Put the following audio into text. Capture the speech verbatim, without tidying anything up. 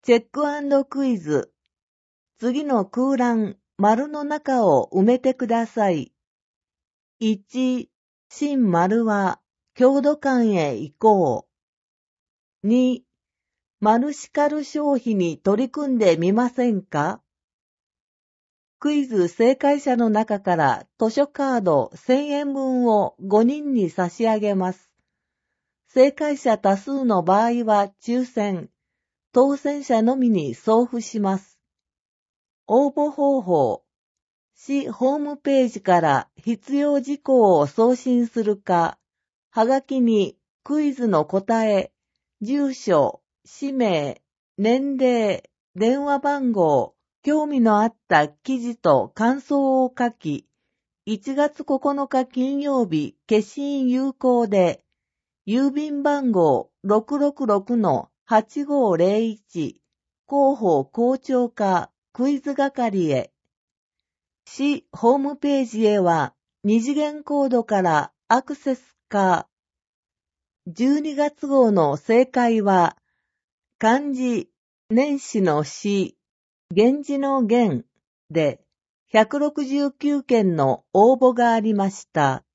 チェック&クイズ。次の空欄、丸の中を埋めてください。いち、新丸は郷土館へ行こう。に、マルシカル消費に取り組んでみませんか？クイズ正解者の中から図書カードせんえん分をごにんに差し上げます。正解者多数の場合は抽選、当選者のみに送付します。応募方法。市ホームページから必要事項を送信するか、はがきにクイズの答え、住所、氏名、年齢、電話番号、興味のあった記事と感想を書き、いちがつここのか金曜日消印有効で、郵便番号 ろくろくろくのはちごーぜろいち 広報校長課クイズ係へ。市ホームページへは二次元コードからアクセスか。じゅうにがつ号の正解は、漢字、年始の始、源氏の源でひゃくろくじゅうきゅうけんの応募がありました。